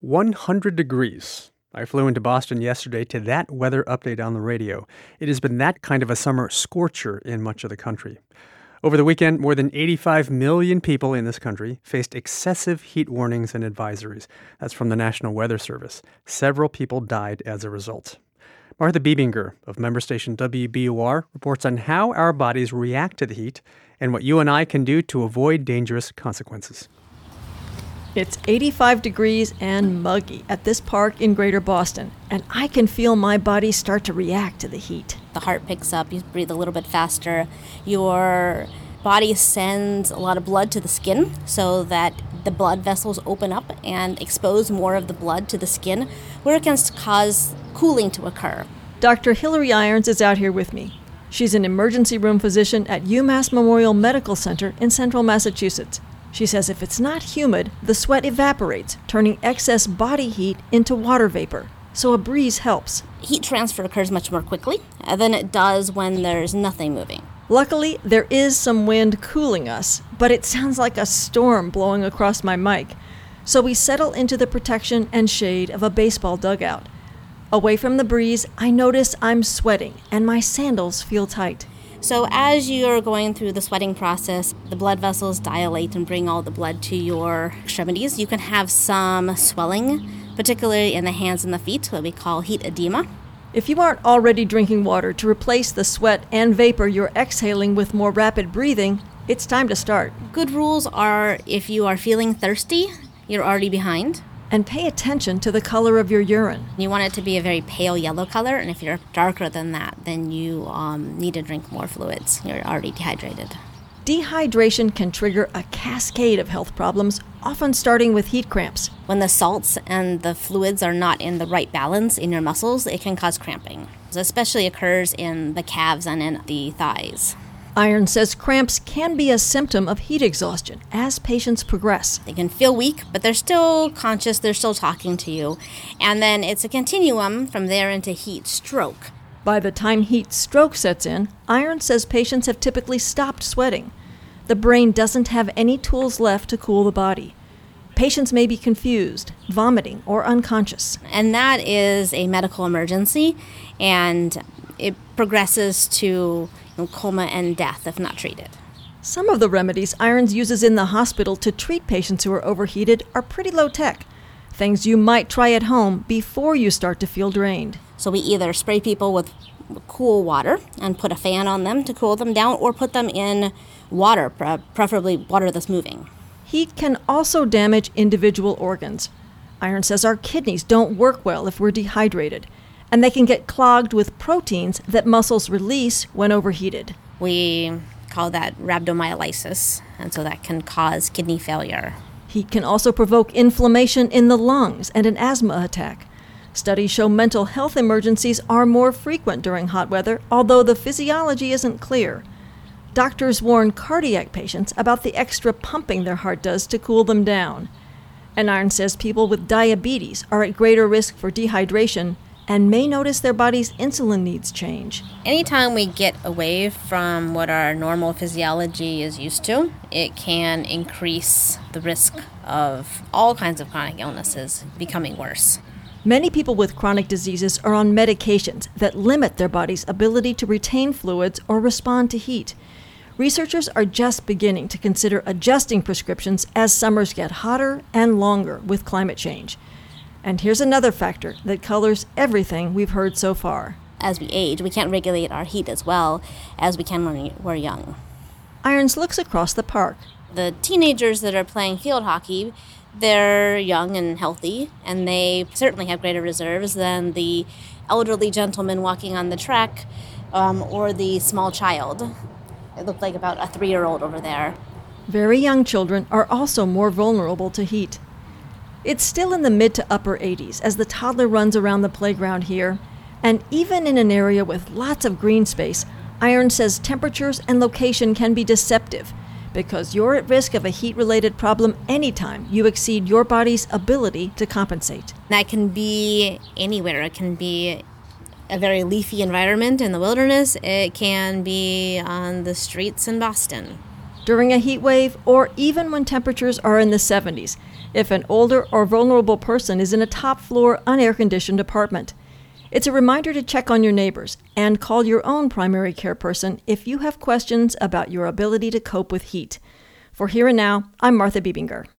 100 degrees. I flew into Boston yesterday to that weather update on the radio. It has been that kind of a summer scorcher in much of the country. Over the weekend, more than 85 million people in this country faced excessive heat warnings and advisories. That's from the National Weather Service. Several people died as a result. Martha Biebinger of member station WBUR reports on how our bodies react to the heat and what you and I can do to avoid dangerous consequences. It's 85 degrees and muggy at this park in Greater Boston, and I can feel my body start to react to the heat. The heart picks up, you breathe a little bit faster. Your body sends a lot of blood to the skin so that the blood vessels open up and expose more of the blood to the skin, where it can cause cooling to occur. Dr. Hillary Irons is out here with me. She's an emergency room physician at UMass Memorial Medical Center in central Massachusetts. She says if it's not humid, the sweat evaporates, turning excess body heat into water vapor. So a breeze helps. Heat transfer occurs much more quickly than it does when there's nothing moving. Luckily, there is some wind cooling us, but it sounds like a storm blowing across my mic. So we settle into the protection and shade of a baseball dugout. Away from the breeze, I notice I'm sweating and my sandals feel tight. So as you're going through the sweating process, the blood vessels dilate and bring all the blood to your extremities. You can have some swelling, particularly in the hands and the feet, what we call heat edema. If you aren't already drinking water to replace the sweat and vapor you're exhaling with more rapid breathing, it's time to start. Good rules are if you are feeling thirsty, you're already behind. And pay attention to the color of your urine. You want it to be a very pale yellow color, and if you're darker than that, then you need to drink more fluids. You're already dehydrated. Dehydration can trigger a cascade of health problems, often starting with heat cramps. When the salts and the fluids are not in the right balance in your muscles, it can cause cramping. This especially occurs in the calves and in the thighs. Irons says cramps can be a symptom of heat exhaustion as patients progress. They can feel weak, but they're still conscious, they're still talking to you. And then it's a continuum from there into heat stroke. By the time heat stroke sets in, Irons says patients have typically stopped sweating. The brain doesn't have any tools left to cool the body. Patients may be confused, vomiting, or unconscious. And that is a medical emergency, and it progresses to coma and death if not treated. Some of the remedies Irons uses in the hospital to treat patients who are overheated are pretty low tech. Things you might try at home before you start to feel drained. So we either spray people with cool water and put a fan on them to cool them down, or put them in water, preferably water that's moving. Heat can also damage individual organs. Irons says our kidneys don't work well if we're dehydrated, and they can get clogged with proteins that muscles release when overheated. We call that rhabdomyolysis, and so that can cause kidney failure. Heat can also provoke inflammation in the lungs and an asthma attack. Studies show mental health emergencies are more frequent during hot weather, although the physiology isn't clear. Doctors warn cardiac patients about the extra pumping their heart does to cool them down. And Irons says people with diabetes are at greater risk for dehydration and may notice their body's insulin needs change. Anytime we get away from what our normal physiology is used to, it can increase the risk of all kinds of chronic illnesses becoming worse. Many people with chronic diseases are on medications that limit their body's ability to retain fluids or respond to heat. Researchers are just beginning to consider adjusting prescriptions as summers get hotter and longer with climate change. And here's another factor that colors everything we've heard so far. As we age, we can't regulate our heat as well as we can when we're young. Irons looks across the park. The teenagers that are playing field hockey, they're young and healthy, and they certainly have greater reserves than the elderly gentleman walking on the track or the small child. It looked like about a 3-year-old over there. Very young children are also more vulnerable to heat. It's still in the mid to upper 80s as the toddler runs around the playground here. And even in an area with lots of green space, Irons says temperatures and location can be deceptive because you're at risk of a heat-related problem anytime you exceed your body's ability to compensate. That can be anywhere. It can be a very leafy environment in the wilderness. It can be on the streets in Boston. during a heat wave, or even when temperatures are in the 70s, if an older or vulnerable person is in a top-floor, unair-conditioned apartment. It's a reminder to check on your neighbors and call your own primary care person if you have questions about your ability to cope with heat. For Here and Now, I'm Martha Biebinger.